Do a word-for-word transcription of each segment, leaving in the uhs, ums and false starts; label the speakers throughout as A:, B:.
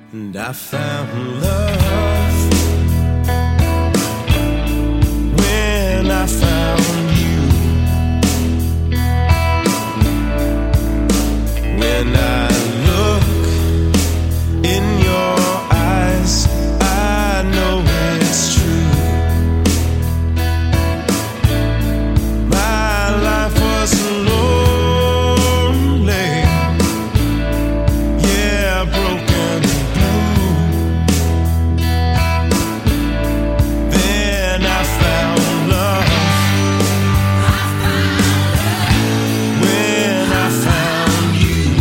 A: and I found love when I found you. When I look in your eyes, I know it's true. My life was lonely, yeah, broken blue. Then I found love when I found you.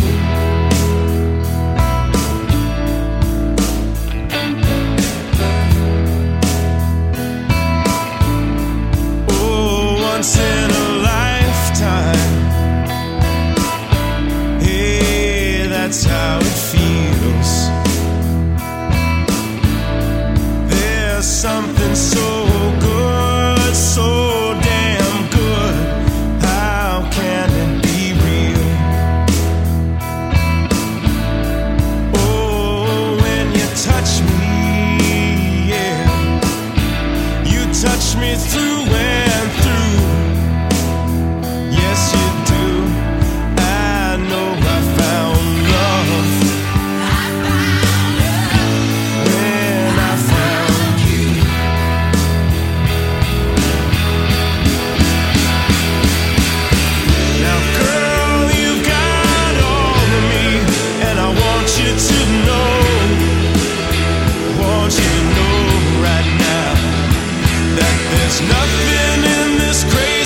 A: Oh, once in a lifetime, hey, that's how it feels. There's something so good, so damn good. How can it be real? Oh, when you touch me, yeah, you touch me through and through. Yes, you do. I know I found love when I found you. Now, girl, you've got all of me, and I want you to know, want you to know right now that there's nothing in this crazy